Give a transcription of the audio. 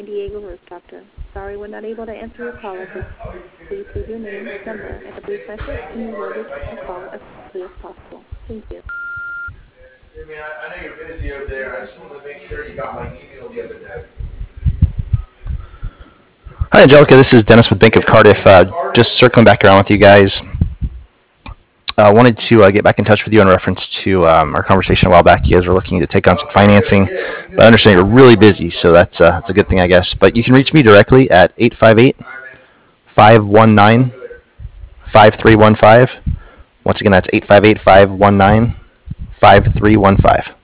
San Diego Roof Doctor. Sorry we're not able to answer your call at this time. Please leave your name, number, and a brief message, and we will return your call as quickly as possible. Thank you. I mean, I know you're busy over there. I just wanted to make sure you got my email the other day. Hi, Angelica. This is Dennis with Bank of Cardiff. Just circling back around with you guys. Wanted to get back in touch with you in reference to our conversation a while back. You guys were looking to take on some financing, but I understand you're really busy, so that's a good thing, I guess. But you can reach me directly at 858-519-5315. Once again, that's 858-519-5315.